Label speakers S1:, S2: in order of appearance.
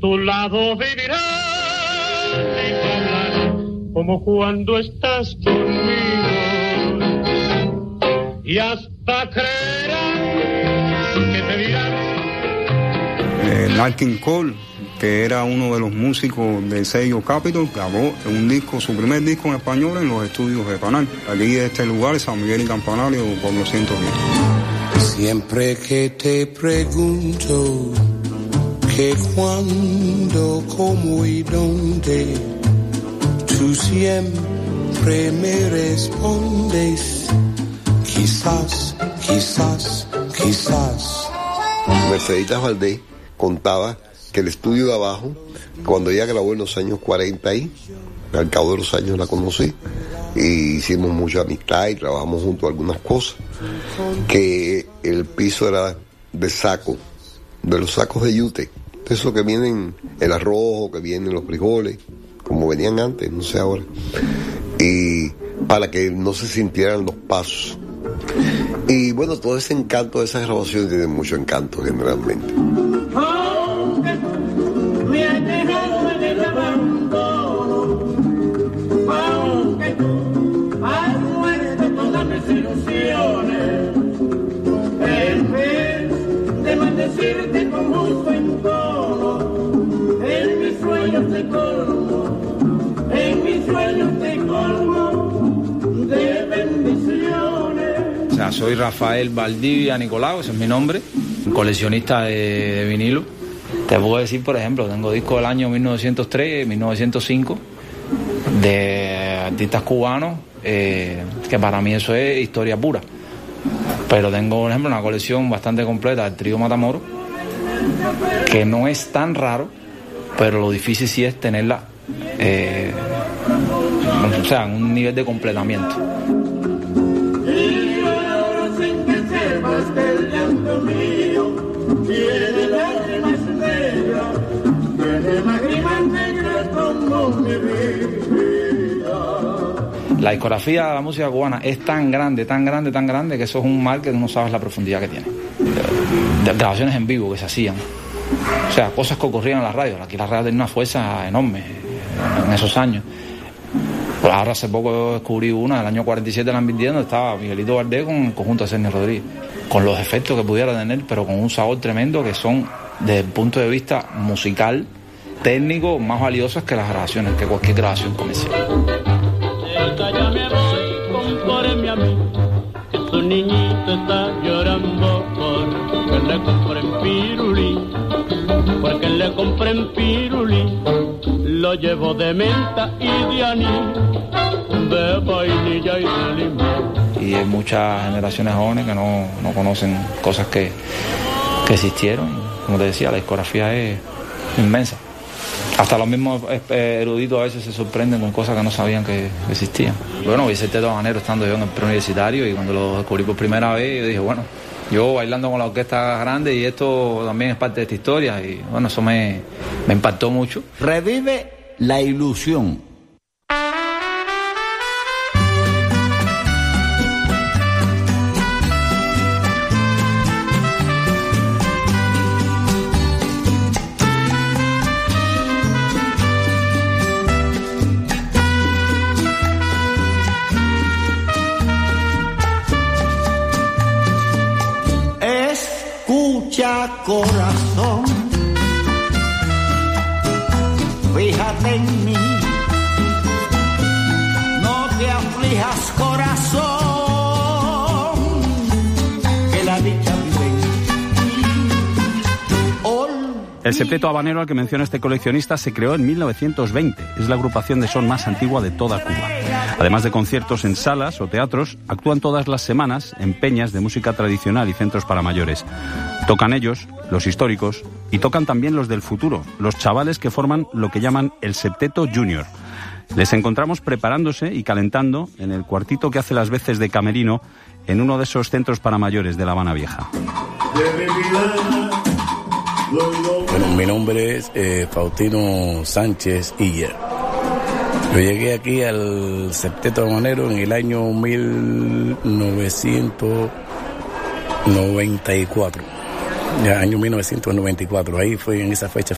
S1: tu lado viviré y te hablaré como cuando estás conmigo y hasta creerán que te dirán.
S2: Nat King Cole, que era uno de los músicos del sello Capitol, grabó un disco, su primer disco en español en los estudios de Panal. Aquí de este lugar, San Miguel y Campanario, por los 110.
S3: Siempre que te pregunto que cuándo, cómo y dónde, tú siempre me respondes, quizás, quizás, quizás.
S4: Merceditas Valdés contaba que el estudio de abajo, cuando ella grabó en los años 40 y al cabo de los años la conocí y hicimos mucha amistad y trabajamos juntos algunas cosas, que el piso era de saco, de los sacos de yute, de eso que vienen el arroz, que vienen los frijoles, como venían antes, no sé ahora, y para que no se sintieran los pasos. Y bueno, todo ese encanto de esas grabaciones tiene mucho encanto generalmente.
S1: Decirte con gusto en todo, en mis sueños te colmo, en mis sueños te colmo de bendiciones.
S5: O sea, soy Rafael Valdivia Nicolau, ese es mi nombre, coleccionista de vinilo. Te puedo decir, por ejemplo, tengo discos del año 1903, 1905, de artistas cubanos, que para mí eso es historia pura. Pero tengo, por ejemplo, una colección bastante completa del trío Matamoros, que no es tan raro, pero lo difícil sí es tenerla, o sea, en un nivel de completamiento. La discografía de la música cubana es tan grande, tan grande, tan grande, que eso es un mar que no sabes la profundidad que tiene. De grabaciones en vivo que se hacían. O sea, cosas que ocurrían en la radio. Aquí la radio tenía una fuerza enorme en esos años. Pues ahora hace poco descubrí una, del año 47 la Ambiente, donde estaba Miguelito Valdés con el conjunto de Sergio Rodríguez. Con los efectos que pudiera tener, pero con un sabor tremendo, que son, desde el punto de vista musical, técnico, más valiosos que las grabaciones, que cualquier grabación comercial.
S1: Ya me voy, compóreme a mí, que su niñito está llorando porque le compren pirulí, porque le compren pirulí, lo llevo de menta y de anís, de vainilla y de limón.
S5: Y hay muchas generaciones jóvenes que no conocen cosas que existieron. Como te decía, la discografía es inmensa. Hasta los mismos eruditos a veces se sorprenden con cosas que no sabían que existían. Bueno, vi Septeto Habanero estando yo en el preuniversitario, y cuando lo descubrí por primera vez, yo dije, bueno, yo bailando con la orquesta grande, y esto también es parte de esta historia, y bueno, eso me impactó mucho.
S6: Revive la ilusión. Corazón, fíjate en mí, no te aflijas, corazón, que la dicha vive en ti.
S7: El Septeto Habanero al que menciona este coleccionista se creó en 1920. Es la agrupación de son más antigua de toda Cuba. Además de conciertos en salas o teatros, actúan todas las semanas en peñas de música tradicional y centros para mayores. Tocan ellos, los históricos, y tocan también los del futuro, los chavales que forman lo que llaman el Septeto Junior. Les encontramos preparándose y calentando en el cuartito que hace las veces de camerino en uno de esos centros para mayores de La Habana Vieja.
S8: Bueno, mi nombre es Faustino Sánchez Iller. Yo llegué aquí al Septeto Habanero en el año 1994. Ya, año 1994, ahí fue, en esa fecha